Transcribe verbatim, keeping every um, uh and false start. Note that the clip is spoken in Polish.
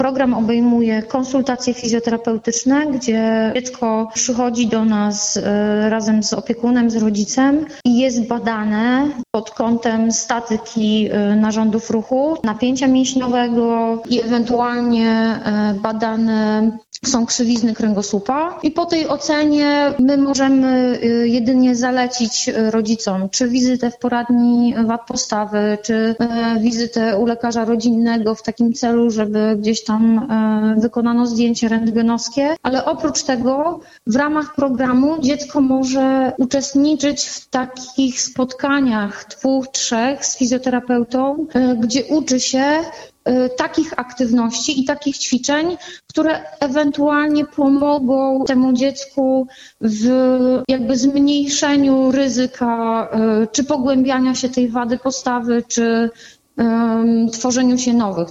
Program obejmuje konsultacje fizjoterapeutyczne, gdzie dziecko przychodzi do nas razem z opiekunem, z rodzicem i jest badane pod kątem statyki narządów ruchu, napięcia mięśniowego i ewentualnie badane są krzywizny kręgosłupa. I po tej ocenie my możemy jedynie zalecić rodzicom, czy wizytę w poradni wad postawy, czy wizytę u lekarza rodzinnego w takim celu, żeby gdzieś tam wykonano zdjęcie rentgenowskie. Ale oprócz tego w ramach programu dziecko może uczestniczyć w takich spotkaniach dwóch, trzech z fizjoterapeutą, gdzie uczy się takich aktywności i takich ćwiczeń, które ewentualnie pomogą temu dziecku w jakby zmniejszeniu ryzyka czy pogłębiania się tej wady postawy, czy um, tworzeniu się nowych.